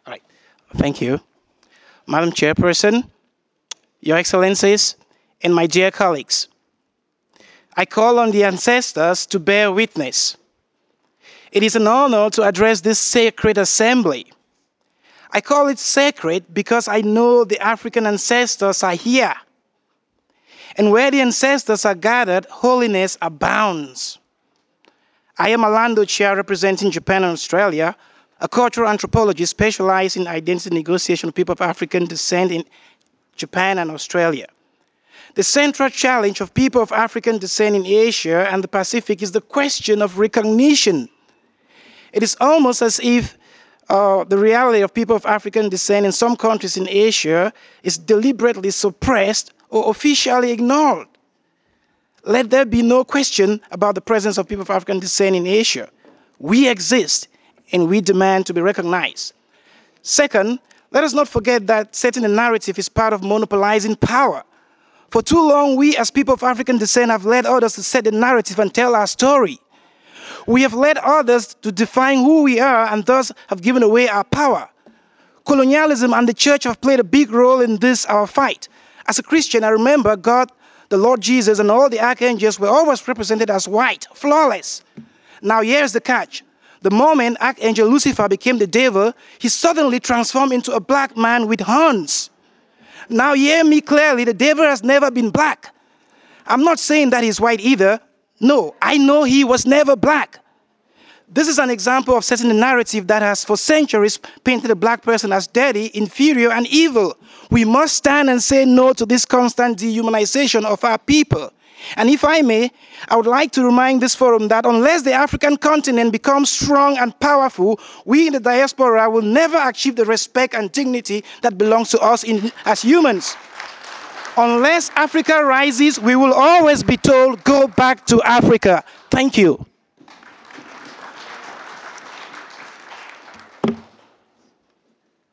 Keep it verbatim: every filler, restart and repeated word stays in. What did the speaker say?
All right. Thank you. Madam Chairperson, Your Excellencies, and my dear colleagues, I call on the ancestors to bear witness. It is an honor to address this sacred assembly. I call it sacred because I know the African ancestors are here. And where the ancestors are gathered, holiness abounds. I am Orlando Chia, representing Japan and Australia, a cultural anthropologist specialized in identity negotiation of people of African descent in Japan and Australia. The central challenge of people of African descent in Asia and the Pacific is the question of recognition. It is almost as if uh, the reality of people of African descent in some countries in Asia is deliberately suppressed or officially ignored. Let there be no question about the presence of people of African descent in Asia. We exist, and we demand to be recognized. Second, let us not forget that setting a narrative is part of monopolizing power. For too long, we as people of African descent have led others to set the narrative and tell our story. We have led others to define who we are and thus have given away our power. Colonialism and the church have played a big role in this, our fight. As a Christian, I remember God, the Lord Jesus, and all the archangels were always represented as white, flawless. Now here's the catch. The moment Archangel Lucifer became the devil, he suddenly transformed into a black man with horns. Now hear me clearly, the devil has never been black. I'm not saying that he's white either. No, I know he was never black. This is an example of setting a narrative that has for centuries painted a black person as dirty, inferior, and evil. We must stand and say no to this constant dehumanization of our people. And if I may, I would like to remind this forum that unless the African continent becomes strong and powerful, we in the diaspora will never achieve the respect and dignity that belongs to us in, as humans. Unless Africa rises, we will always be told, go back to Africa. Thank you.